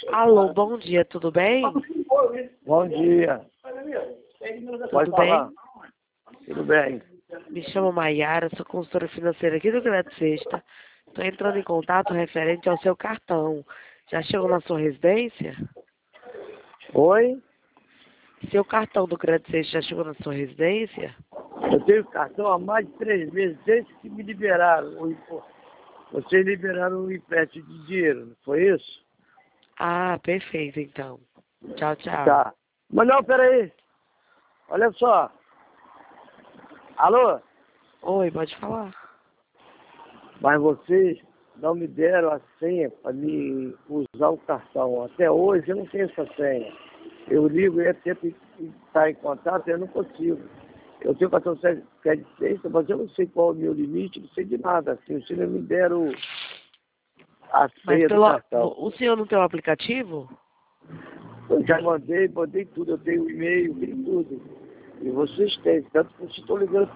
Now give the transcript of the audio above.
Alô, bom dia, tudo bem? Bom dia. Pode Tudo falar. bem? Tudo bem. Me chamo Maiara, sou consultora financeira aqui do Crédito Sexta. Estou entrando em contato referente ao seu cartão. Já chegou na sua residência? Oi? Seu cartão do Crédito Sexta já chegou na sua residência? Eu tenho cartão há mais de 3 meses, desde que me liberaram o imposto. Vocês liberaram o empréstimo de dinheiro, não foi isso? Ah, perfeito então. Tchau, tchau. Tá. Mas não, peraí. Olha só. Alô? Oi, pode falar. Mas vocês não me deram a senha para me usar o cartão. Até hoje eu não tenho essa senha. Eu ligo e tento estar em contato e eu não consigo. Eu tenho cartão crédito sexta, mas eu não sei qual é o meu limite, não sei de nada. Assim, vocês não me deram a Mas senha do cartão. o senhor não tem o aplicativo? Eu já mandei tudo. Eu tenho o e-mail, tenho tudo. E vocês têm, tanto que vocês estão ligando